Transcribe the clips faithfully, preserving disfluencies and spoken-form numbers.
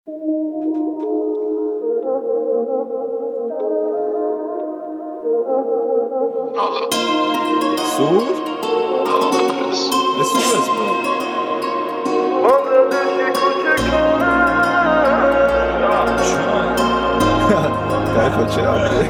Սուր։ Ես ուր ես մը։ Կայֆը չէ ակրե։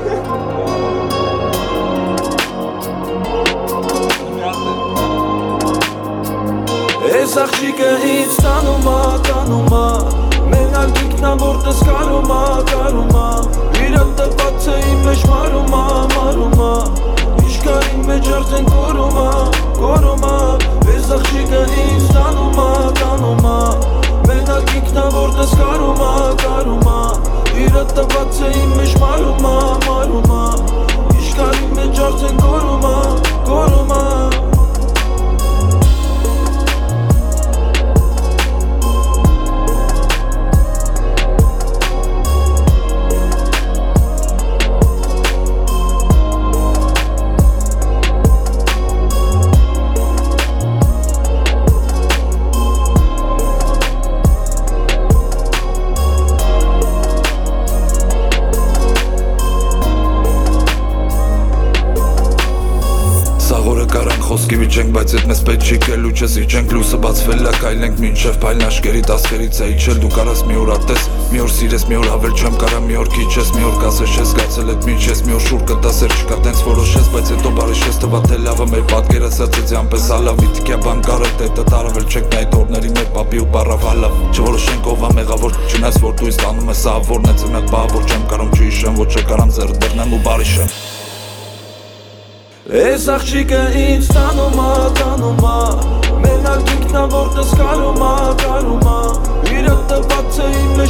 Ես աղջիկը ինձ տանում ա, տանում ա Մենակ ինքնա որտես կարում ա, կարում ա Իրը տված է իմ մեջ մարում ա, մարում ա Իշկար իմ մեջ արդեն կորում ա, կորում ա Ես աղջիկը ինձ տանում ա, տանում ա Մենակ ինքնա որտես կարում ա, կարում ա Իրը տված է իմ մեջ մարում ա, մարում ա Իշկար իմ մեջ արդեն կորում ա, կորում ա Խոսքի վիճենք, բայց ետ մեզ պետք չի կելու չես իջենք Լույսը բացվել է, կայլենք մինչև պայլն աշկերի տասկերից է իջել Դու կարաս մի օր ատես, մի օր սիրես, մի օր ավել չեմ կարա Մի օր քիչ ես, մի օր կասես չես գացել էդ միջ ես Մի օր շուր կտասեր չկա տենց որոշես, բայց հետո բարի շես տվա թե լավը Մեր պատկերը սացեց անպես հալավ, մի տիկյա բան կարել տետը տարավել չեք նայ տորների մեր պապի ու բարավ հալավ Չորոշենք ով ա մեղավոր, չնայս որ դու իսկ անում ես ահավորն է ծմեղ բահավոր Չեմ կարում չհիշեմ, ոչ է կարամ ձեռ դրնեմ ու բարի շեմ Ես աղջիկը ինձ տանում ա, տանում ա Մենակ ինքնա որտես կարում ա, կարում ա Իրը տված է իմ մեջ